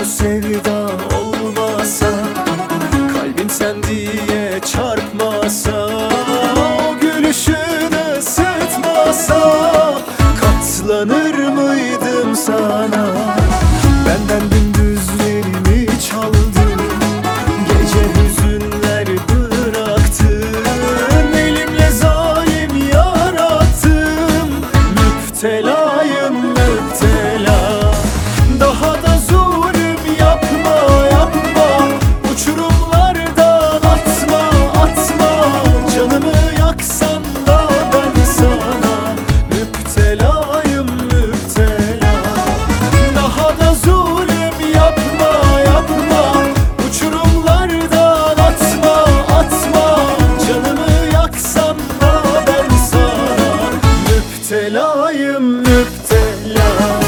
bu sevda olmasa, kalbim sen diye çarpmasa, o gülüşünü ısıtmasa, katlanır mıydım sana? Benden gündüzlerimi çaldın, gece hüzünler bıraktın, elimle zalim yarattım. Müptelayım müptela, daha da zulüm yapma yapma, uçurumlardan atma atma, canımı yaksan da ben sana müptelayım müptela. Daha da zulüm yapma yapma, uçurumlardan atma atma, canımı yaksan da ben sana müptelayım müptela.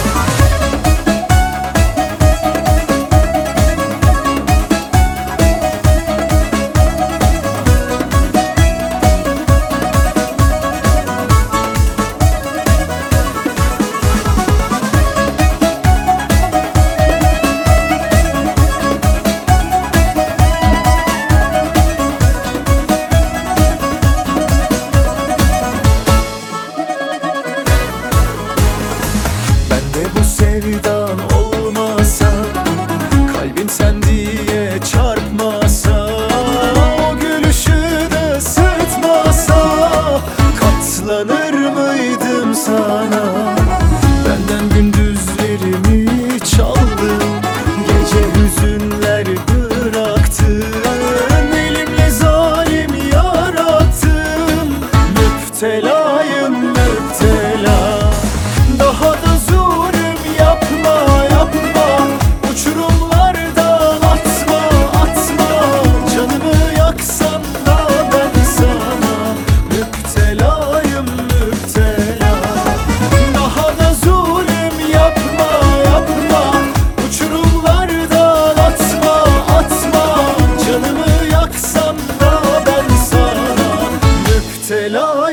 Bu sevdan olmasa, kalbim sen diye çarpmasa, o gülüşünü ısıtmasa, katlanır mıydım sana? Benden gündüzlerimi çaldın, gece hüzünler bıraktın, elimle zalim yarattım. Müptelayım müptela, daha da zulüm yapma yapma, uçurumlardan atma atma, canımı yaksan da ben sana müptelayım müptela. Daha da zulüm yapma yapma, uçurumlardan atma atma, canımı yaksan da ben sana müptela.